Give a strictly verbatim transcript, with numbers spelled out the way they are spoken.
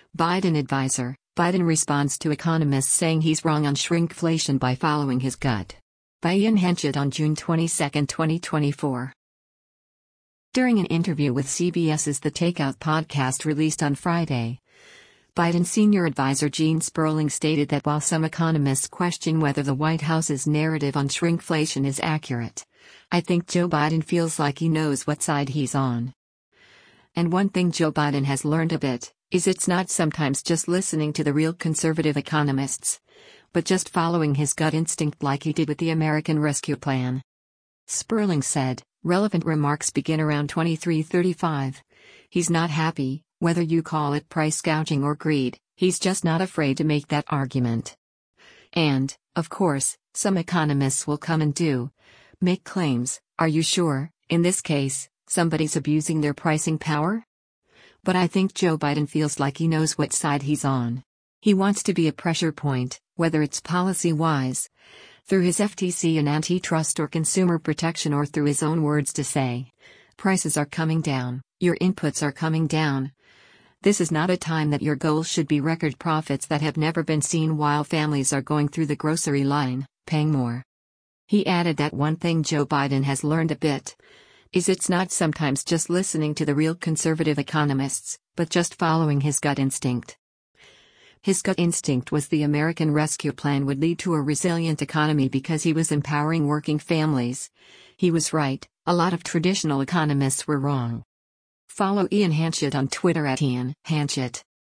Biden advisor. Biden responds to economists saying he's wrong on shrinkflation by following his gut. By Ian Henchett on June twenty-second, twenty twenty-four. During an interview with CBS's The Takeout podcast released on Friday, Biden senior advisor Gene Sperling stated that while some economists question whether the White House's narrative on shrinkflation is accurate, I think Joe Biden feels like he knows what side he's on. And one thing Joe Biden has learned a bit is it's not sometimes just listening to the real conservative economists, but just following his gut instinct like he did with the American Rescue Plan. Sperling said, relevant remarks begin around twenty-three thirty-five. He's not happy, whether you call it price gouging or greed, he's just not afraid to make that argument. And, of course, some economists will come and do, make claims, are you sure, in this case, somebody's abusing their pricing power? But I think Joe Biden feels like he knows what side he's on. He wants to be a pressure point, whether it's policy-wise, through his F T C and antitrust or consumer protection, or through his own words to say, prices are coming down, your inputs are coming down. This is not a time that your goal should be record profits that have never been seen while families are going through the grocery line, paying more. He added that one thing Joe Biden has learned a bit is it's not sometimes just listening to the real conservative economists, but just following his gut instinct. His gut instinct was the American Rescue Plan would lead to a resilient economy because he was empowering working families. He was right, a lot of traditional economists were wrong. Follow Ian Henchett on Twitter at Ian Henchett.